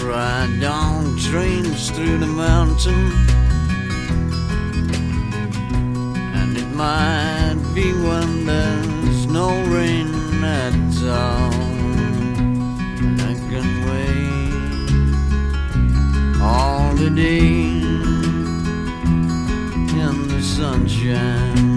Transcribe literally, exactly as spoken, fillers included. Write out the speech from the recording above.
ride on trains through the mountain, and it might be when there's no rain at all, and I can wait all the day in the sunshine.